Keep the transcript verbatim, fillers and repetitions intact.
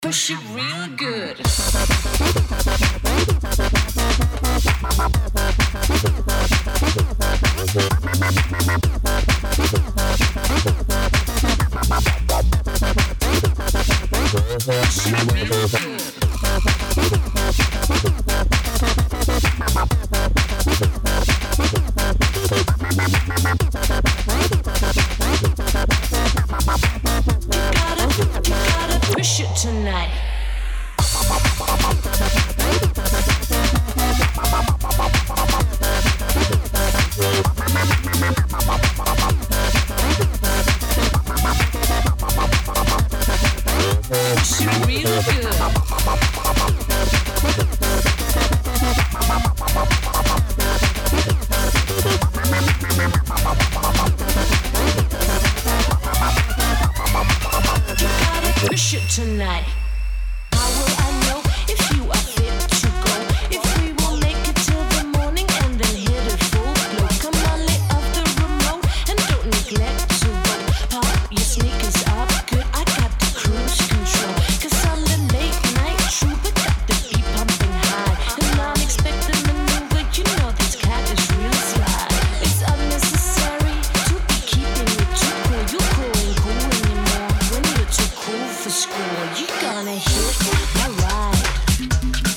Push it real good. Push it real good. Push it tonight. Push it real good. Push it tonight. How will I know if you are fit to go? If we will make it till the morning and then hit it full blow. Come on, lay off the remote and don't neglect to vote. Pop your sneakers up, good. I got the cruise control. Cause I'm the late night trooper, got the beat pumping high. And I'm expecting maneuver, you know this cat is real sly. It's unnecessary to be keeping it too cool. You cool ain't cool anymore when you're too cool for school. You gonna hit my ride.